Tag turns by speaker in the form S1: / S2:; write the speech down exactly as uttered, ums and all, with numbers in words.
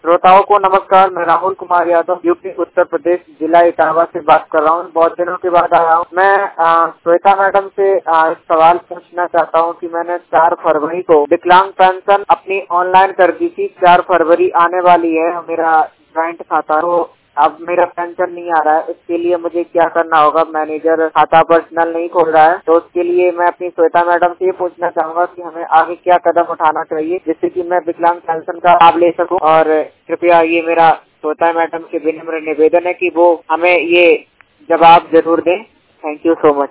S1: श्रोताओं को नमस्कार। मैं राहुल कुमार यादव यूपी उत्तर प्रदेश जिला इटावा से बात कर रहा हूँ। बहुत दिनों के बाद आया हूँ। मैं आ, श्वेता मैडम से आ, एक सवाल पूछना चाहता हूँ कि मैंने चार फरवरी को विकलांग पेंशन अपनी ऑनलाइन कर दी थी। चार फरवरी आने वाली है मेरा ज्वाइंट खाता, तो अब मेरा पेंशन नहीं आ रहा है। इसके लिए मुझे क्या करना होगा? मैनेजर खाता पर्सनल नहीं खोल रहा है, तो उसके लिए मैं अपनी श्वेता मैडम से ये पूछना चाहूंगा कि हमें आगे क्या कदम उठाना चाहिए जिससे कि मैं विकलांग पेंशन का लाभ ले सकूं। और कृपया ये मेरा श्वेता मैडम से विनम्र निवेदन है कि वो हमें ये जवाब जरूर दें। Thank you so much.